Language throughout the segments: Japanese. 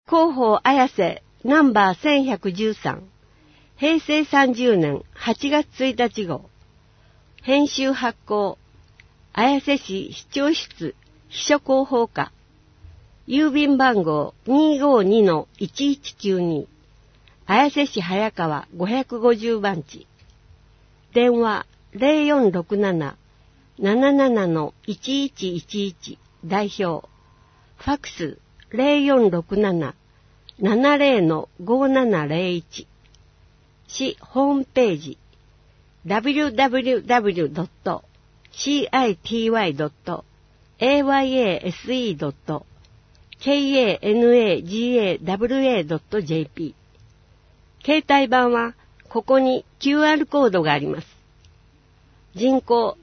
広報綾瀬ナンバー1113平成30年8月1日号編集発行綾瀬市市長室秘書広報課郵便番号 252-1192 綾瀬市早川550番地電話 0467-77-1111 代表ファックス 0467-70-5701 市ホームページ www.city.ayase.kanagawa.jp 携帯版はここに QR コードがあります。人口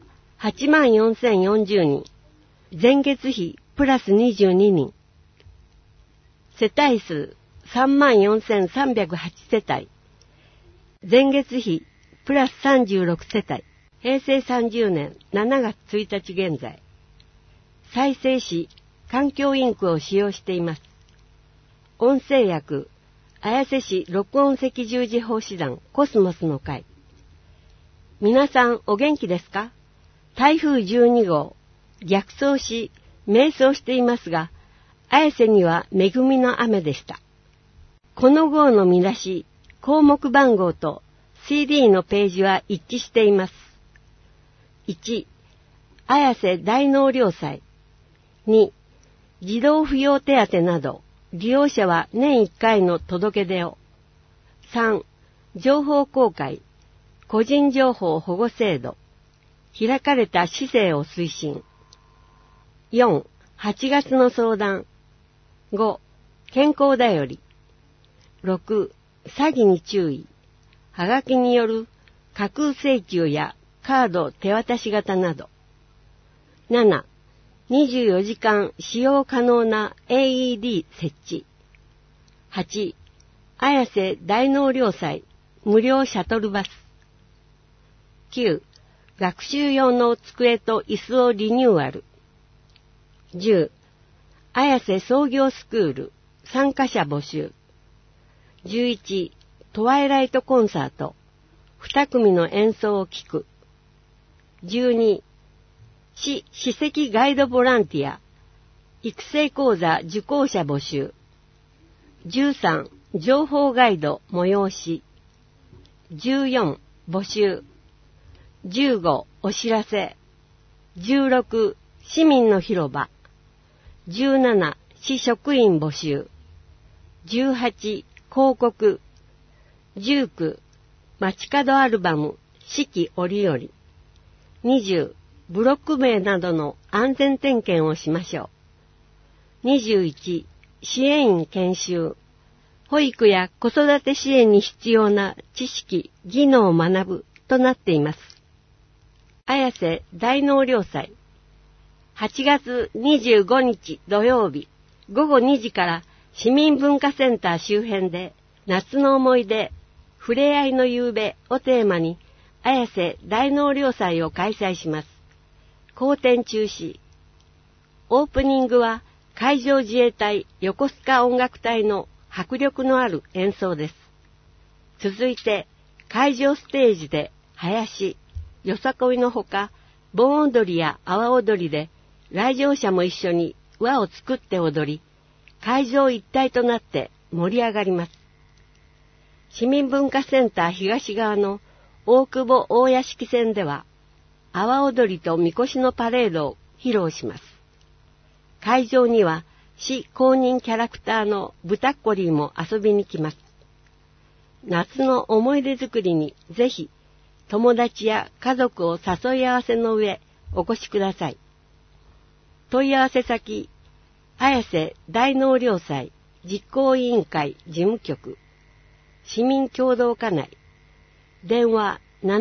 84,040人、前月比プラス22人、世帯数34,308世帯、前月比プラス36世帯、平成30年7月1日現在、再生紙環境インクを使用しています。音声訳、綾瀬市録音赤十字奉仕団コスモスの会。皆さんお元気ですか？台風12号、逆走し、迷走していますが、綾瀬には恵みの雨でした。この号の見出し、項目番号と CD のページは一致しています。1、綾瀬大納涼祭。2、児童扶養手当など、利用者は年1回の届け出を。3、情報公開、個人情報保護制度、開かれた市政を推進。4、8月の相談。5、健康だより。6、詐欺に注意。はがきによる架空請求やカード手渡し型など。7、24時間使用可能な AED 設置。8、綾瀬大納涼祭無料シャトルバス。9、学習用の机と椅子をリニューアル。10、綾瀬創業スクール参加者募集。11、トワイライトコンサート2組の演奏を聴く。12、市史跡ガイドボランティア育成講座受講者募集。13、情報ガイド催し。14、募集。15、お知らせ。16、市民の広場。17、市職員募集。18、広告。19、街角アルバム四季折々。20、ブロック名などの安全点検をしましょう。21、支援員研修。保育や子育て支援に必要な知識、技能を学ぶとなっています。綾瀬大納涼祭。8月25日土曜日午後2時から市民文化センター周辺で夏の思い出、ふれあいの夕べをテーマに綾瀬大納涼祭を開催します。後天中止。オープニングは海上自衛隊横須賀音楽隊の迫力のある演奏です。続いて会場ステージで林、よさこいのほか盆踊りや阿波踊りで来場者も一緒に輪を作って踊り、会場一体となって盛り上がります。市民文化センター東側の大久保大屋敷線では阿波踊りとみこしのパレードを披露します。会場には市公認キャラクターのブタッコリーも遊びに来ます。夏の思い出作りにぜひ友達や家族を誘い合わせの上お越しください。問い合わせ先、綾瀬大納涼祭実行委員会事務局市民協同課内電話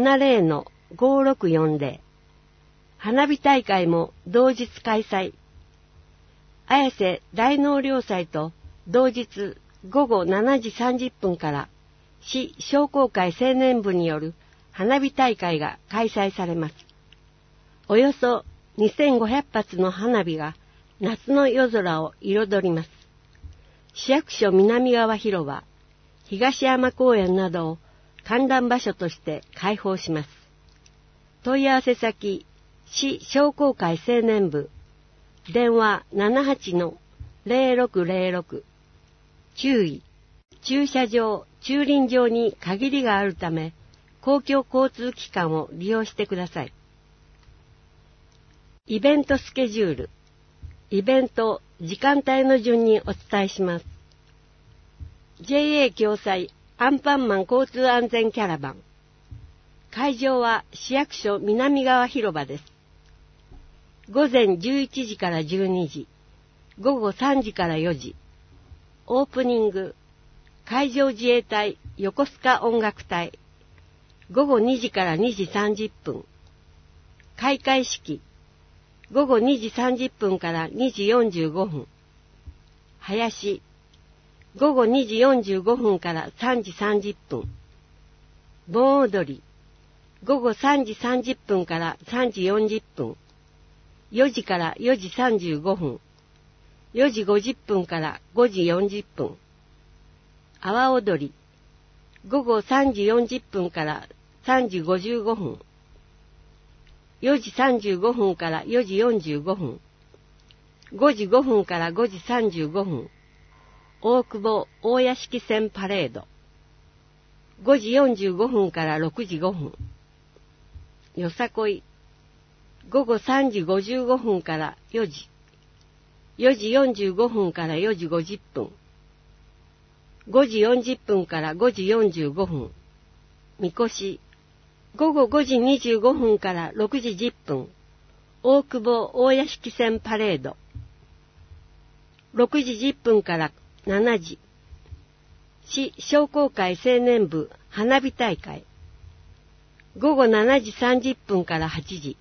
70-5640 花火大会も同日開催。綾瀬大納涼祭と同日午後7時30分から市商工会青年部による花火大会が開催されます。およそ2500発の花火が夏の夜空を彩ります。 市役所南側広場、東山公園などを観覧場所として開放します。問い合わせ先、市商工会青年部、電話 78-0606。注意、駐車場、駐輪場に限りがあるため、公共交通機関を利用してください。イベントスケジュール。イベント、時間帯の順にお伝えします。JA 共催アンパンマン交通安全キャラバン。会場は市役所南側広場です。午前11時から12時、午後3時から4時。オープニング、海上自衛隊横須賀音楽隊。午後2時から2時30分。開会式、午後2時30分から2時45分。林、午後2時45分から3時30分。盆踊り、午後3時30分から3時40分。4時から4時35分。4時50分から5時40分。阿波踊り、午後3時40分から3時55分。4時35分から4時45分。5時5分から5時35分。大久保大屋敷線パレード。5時45分から6時5分。よさこい。午後3時55分から4時。4時45分から4時50分。5時40分から5時45分。みこし。午後5時25分から6時10分。大久保大屋敷線パレード。6時10分から7時。市商工会青年部花火大会。午後7時30分から8時。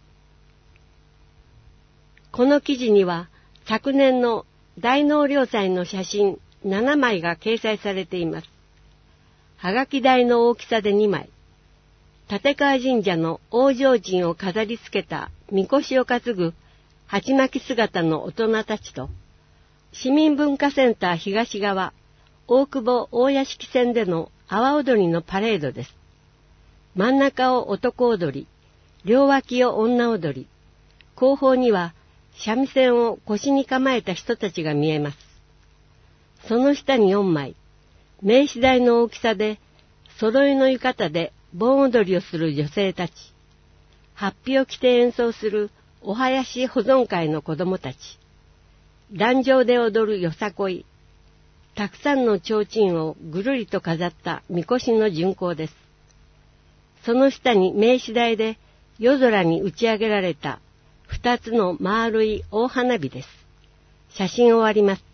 この記事には昨年の大納涼祭の写真7枚が掲載されています。はがき台の大きさで2枚。立川神社の大提灯を飾り付けたみこしを担ぐ鉢巻き姿の大人たちと、市民文化センター東側大久保大屋敷線での阿波踊りのパレードです。真ん中を男踊り、両脇を女踊り、後方には三味線を腰に構えた人たちが見えます。その下に4枚、名刺台の大きさで、揃いの浴衣で盆踊りをする女性たち、法被を着て演奏するお囃子保存会の子供たち、壇上で踊るよさこい、たくさんの提灯をぐるりと飾ったみこしの巡行です。その下に名刺台で夜空に打ち上げられた2つの丸い大花火です。写真終わります。